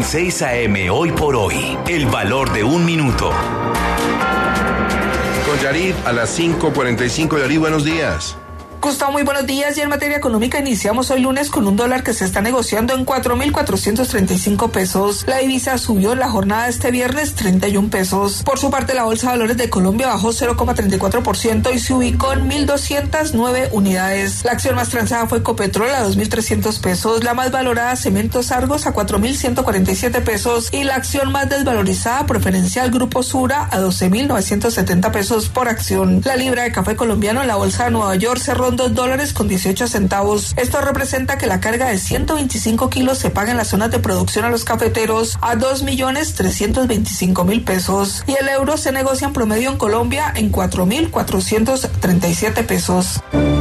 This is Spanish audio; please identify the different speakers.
Speaker 1: 6 a.m. Hoy por hoy. El valor de un minuto.
Speaker 2: Con Yarib a las 5:45. Yarib, buenos días.
Speaker 3: Gustavo, muy buenos días. Y en materia económica iniciamos hoy lunes con un dólar que se está negociando en 4.435 pesos. La divisa subió en la jornada de este viernes 31 pesos. Por su parte, la Bolsa de Valores de Colombia bajó 0,34% y se ubicó en 1.209 unidades. La acción más transada fue Ecopetrol a 2.300 pesos, la más valorada Cementos Argos a 4.147 pesos y la acción más desvalorizada Preferencial Grupo Sura a 12.970 pesos por acción. La libra de café colombiano en la Bolsa de Nueva York cerró $2.18. Esto representa que la carga de 125 kilos se paga en las zonas de producción a los cafeteros a 2.325.000 pesos y el euro se negocia en promedio en Colombia en 4.437 pesos.